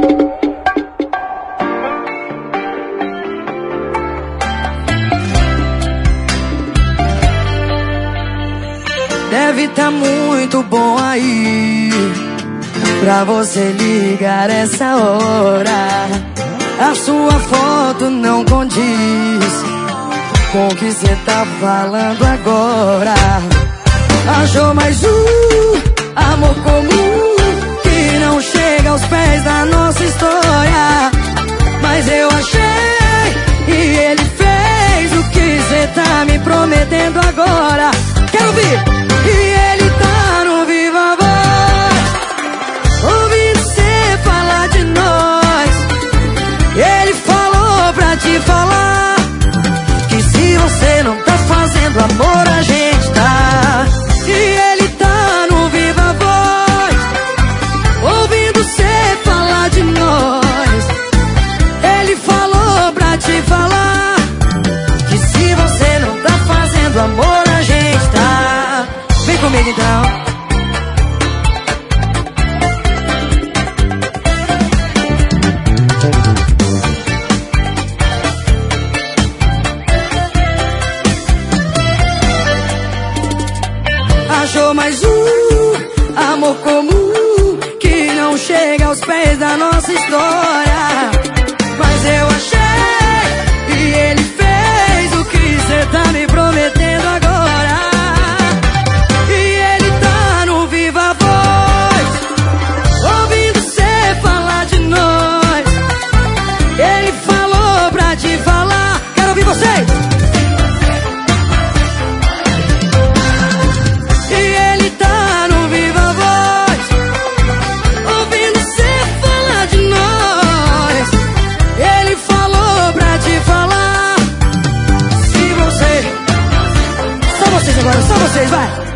Deve tá muito bom aí pra você ligar essa hora. A sua foto não condiz com o que cê tá falando agora. Achou mais amor comum que não chega aos pés da nossa história. Mas eu achei e ele fez o que cê tá me prometendo agora. Quero ouvir! E ele tá no Viva Voz, ouvindo cê falar de nós. Ele falou pra te falar que se você não tá fazendo amor, a gente tá. E ele tá no Viva Voz, ouvindo cê falar de nós. Ele falou pra te falar que se você não tá fazendo amor, a gente tá. Vem comigo então. Achou mais amor comum que não chega aos pés da nossa história. Mas eu achei e ele fez o que cê tá me prometendo agora. E ele tá no Viva Voz, ouvindo cê falar de nós. Ele falou pra te falar. Quero ouvir vocês! Agora só vocês, vai!